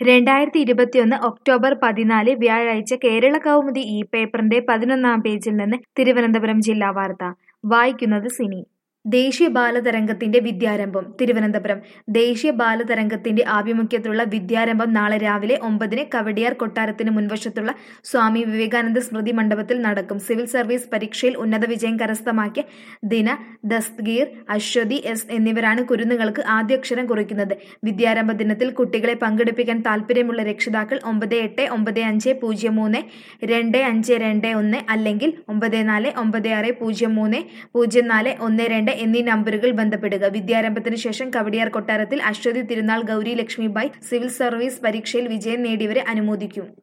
2021 October 14 വ്യാഴാഴ്ച കേരള കൗമുദി ഈ പേപ്പറിന്റെ 11-ാം പേജിൽ നിന്ന് തിരുവനന്തപുരം ജില്ലാ വാർത്ത വായിക്കുന്നത് സിനി. ദേശീയ ബാലതരംഗത്തിന്റെ വിദ്യാരംഭം തിരുവനന്തപുരം ദേശീയ ബാലതരംഗത്തിന്റെ ആഭിമുഖ്യത്തിലുള്ള വിദ്യാരംഭം നാളെ രാവിലെ 9-ന് കവടിയാർ കൊട്ടാരത്തിന് മുൻവശത്തുള്ള സ്വാമി വിവേകാനന്ദ സ്മൃതി മണ്ഡപത്തിൽ നടക്കും. സിവിൽ സർവീസ് പരീക്ഷയിൽ ഉന്നത വിജയം കരസ്ഥമാക്കിയ ദിന, ദസ്തഗീർ, അശ്വതി എസ് എന്നിവരാണ് കുരുന്നുകൾക്ക് ആദ്യാക്ഷരം കുറിക്കുന്നത്. വിദ്യാരംഭ ദിനത്തിൽ കുട്ടികളെ പങ്കെടുപ്പിക്കാൻ താൽപര്യമുള്ള രക്ഷിതാക്കൾ 9495032521 അല്ലെങ്കിൽ 9496030412 എന്നീ നമ്പറുകൾ ബന്ധപ്പെടുക. വിദ്യാരംഭത്തിന് ശേഷം കവടിയാർ കൊട്ടാരത്തിൽ അശ്വതി തിരുനാൾ ഗൗരി ലക്ഷ്മിബായി സിവിൽ സർവീസ് പരീക്ഷയിൽ വിജയം നേടിയവരെ അനുമോദിക്കും.